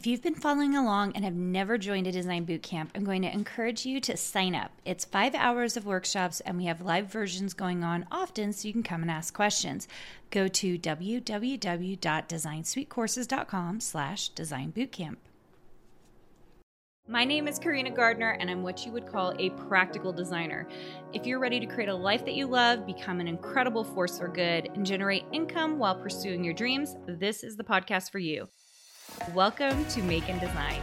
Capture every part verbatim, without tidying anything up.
If you've been following along and have never joined a design boot camp, I'm going to encourage you to sign up. It's five hours of workshops, and we have live versions going on often, so you can come and ask questions. Go to www.designsweetcourses.com slash design bootcamp. My name is Karina Gardner, and I'm what you would call a practical designer. If you're ready to create a life that you love, become an incredible force for good, and generate income while pursuing your dreams, this is the podcast for you. Welcome to Make and Design.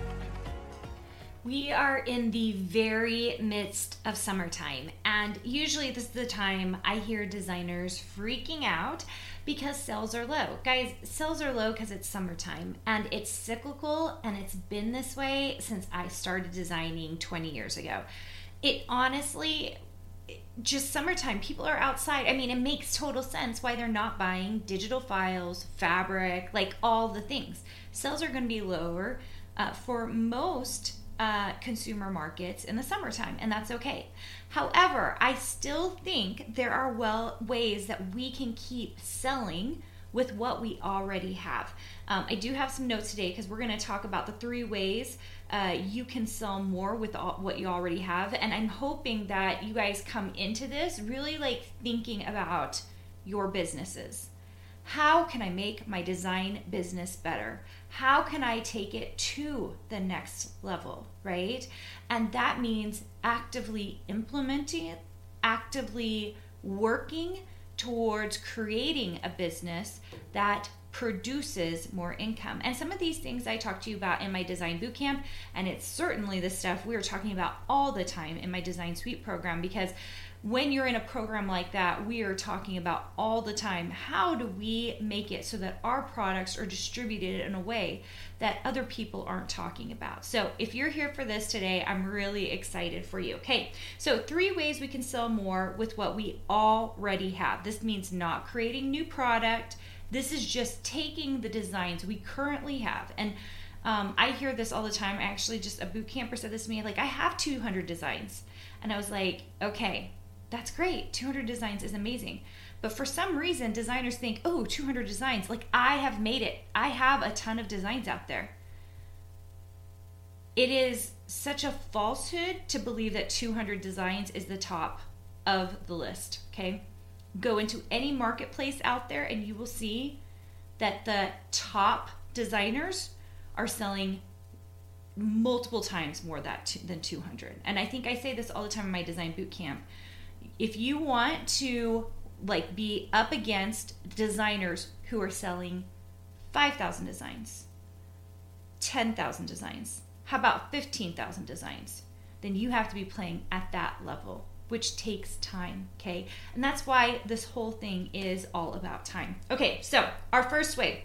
We are in the very midst of summertime, and usually this is the time I hear designers freaking out because sales are low. Guys, sales are low because it's summertime, and it's cyclical, and it's been this way since I started designing twenty years ago. It honestly, just summertime, people are outside. I mean, it makes total sense why they're not buying digital files, fabric, like all the things. Sales are going to be lower uh, for most uh, consumer markets in the summertime, and that's okay. However, I still think there are well ways that we can keep selling with what we already have. Um, I do have some notes today because we're going to talk about the three ways uh, you can sell more with all, what you already have. And I'm hoping that you guys come into this really like thinking about your businesses. How can I make my design business better? How can I take it to the next level, right? And that means actively implementing it, actively working towards creating a business that produces more income. And some of these things I talk to you about in my Design Bootcamp, and it's certainly the stuff we're talking about all the time in my Design Suite program, because when you're in a program like that, we are talking about all the time, how do we make it so that our products are distributed in a way that other people aren't talking about? So if you're here for this today, I'm really excited for you. Okay, so three ways we can sell more with what we already have. This means not creating new product. This is just taking the designs we currently have. And um, I hear this all the time. Actually, just a boot camper said this to me, like, I have two hundred designs. And I was like, okay, that's great. two hundred designs is amazing. But for some reason, designers think, oh, two hundred designs, like I have made it. I have a ton of designs out there. It is such a falsehood to believe that two hundred designs is the top of the list, okay? Go into any marketplace out there and you will see that the top designers are selling multiple times more that than two hundred. And I think I say this all the time in my Design Bootcamp. If you want to like be up against designers who are selling five thousand designs, ten thousand designs, how about fifteen thousand designs? Then you have to be playing at that level, which takes time, okay? And that's why this whole thing is all about time. Okay, so our first way,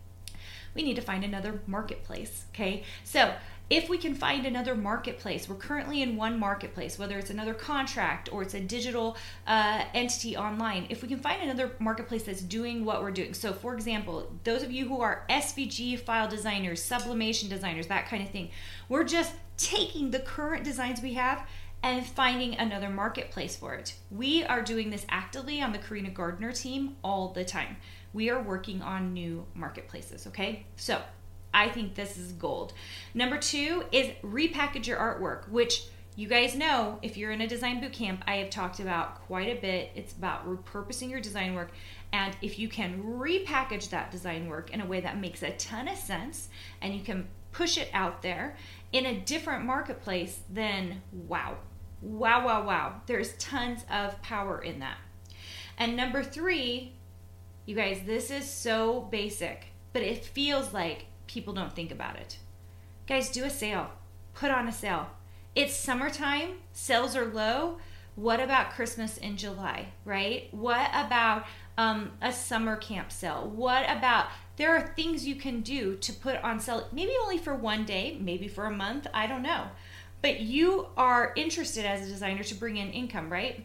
we need to find another marketplace, okay? So if we can find another marketplace, we're currently in one marketplace, whether it's another contract or it's a digital uh, entity online, if we can find another marketplace that's doing what we're doing. So for example, those of you who are S V G file designers, sublimation designers, that kind of thing, we're just taking the current designs we have and finding another marketplace for it. We are doing this actively on the Karina Gardner team all the time. We are working on new marketplaces, okay? So I think this is gold. Number two is repackage your artwork, which you guys know, if you're in a design bootcamp, I have talked about quite a bit. It's about repurposing your design work. And if you can repackage that design work in a way that makes a ton of sense and you can push it out there in a different marketplace, then wow. Wow, wow, wow. There's tons of power in that. And number three, you guys, this is so basic, but it feels like people don't think about it. Guys, do a sale. Put on a sale. It's summertime. Sales are low. What about Christmas in July, right? What about um, a summer camp sale? What about, there are things you can do to put on sale, maybe only for one day, maybe for a month, I don't know. But you are interested as a designer to bring in income, right?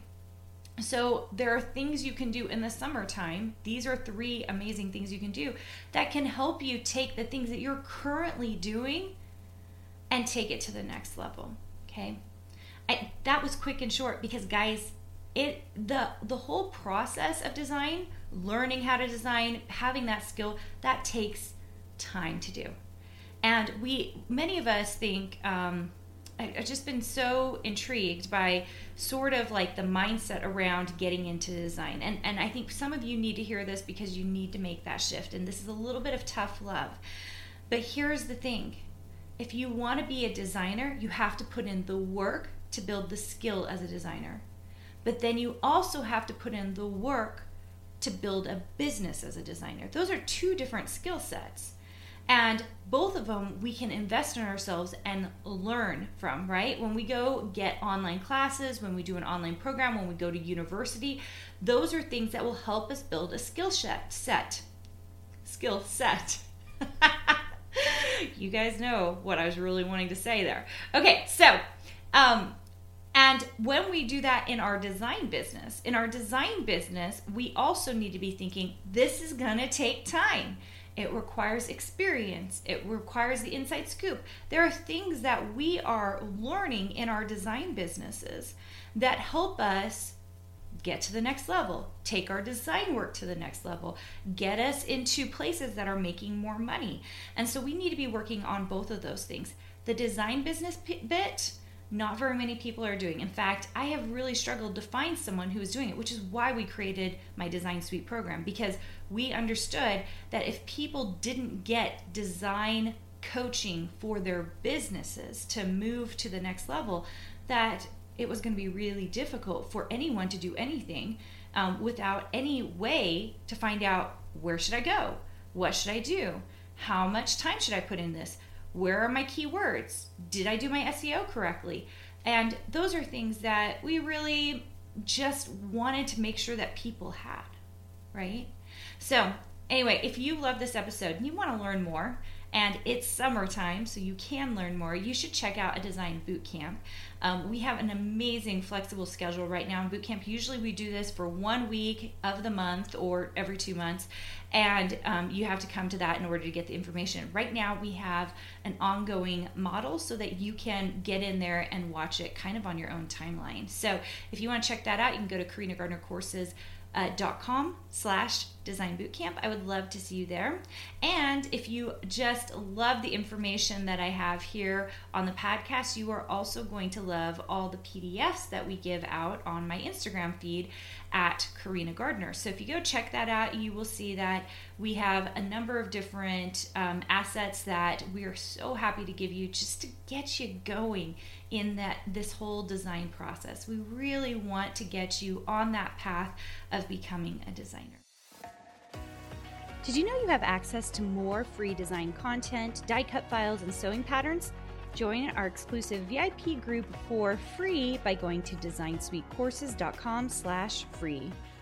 So there are things you can do in the summertime. These are three amazing things you can do that can help you take the things that you're currently doing and take it to the next level, okay? I, that was quick and short because, guys, it the the whole process of design, learning how to design, having that skill, that takes time to do. And we, many of us think, um, I, I've just been so intrigued by sort of like the mindset around getting into design. And, and I think some of you need to hear this because you need to make that shift. And this is a little bit of tough love. But here's the thing. If you want to be a designer, you have to put in the work to build the skill as a designer. But then you also have to put in the work to build a business as a designer. Those are two different skill sets. And both of them we can invest in ourselves and learn from, right? When we go get online classes, when we do an online program, when we go to university, those are things that will help us build a skill set. Skill set. You guys know what I was really wanting to say there. Okay, so, um, and when we do that in our design business, in our design business, we also need to be thinking, this is gonna take time. It requires experience. It requires the inside scoop. There are things that we are learning in our design businesses that help us get to the next level, take our design work to the next level, get us into places that are making more money. And so we need to be working on both of those things. The design business bit, not very many people are doing. In fact, I have really struggled to find someone who is doing it, which is why we created my Design Suite program, because we understood that if people didn't get design coaching for their businesses to move to the next level, that it was going to be really difficult for anyone to do anything um, without any way to find out, where should I go? What should I do? How much time should I put in this? Where are my keywords? Did I do my S E O correctly? And those are things that we really just wanted to make sure that people had, right? So anyway, if you love this episode and you want to learn more, and it's summertime, so you can learn more, you should check out a design boot camp. Um, we have an amazing flexible schedule right now in boot camp. Usually we do this for one week of the month or every two months, and um, you have to come to that in order to get the information. Right now we have an ongoing model so that you can get in there and watch it kind of on your own timeline. So if you want to check that out, you can go to Karina Gardner Courses Uh, dot com slash design bootcamp. I would love to see you there. And if you just love the information that I have here on the podcast, you are also going to love all the P D Fs that we give out on my Instagram feed at Karina Gardner. So if you go check that out, you will see that we have a number of different um, assets that we are so happy to give you just to get you going in that this whole design process. We really want to get you on that path of becoming a designer. Did you know you have access to more free design content, die cut files, and sewing patterns? Join our exclusive V I P group for free by going to design suite courses dot com slash free.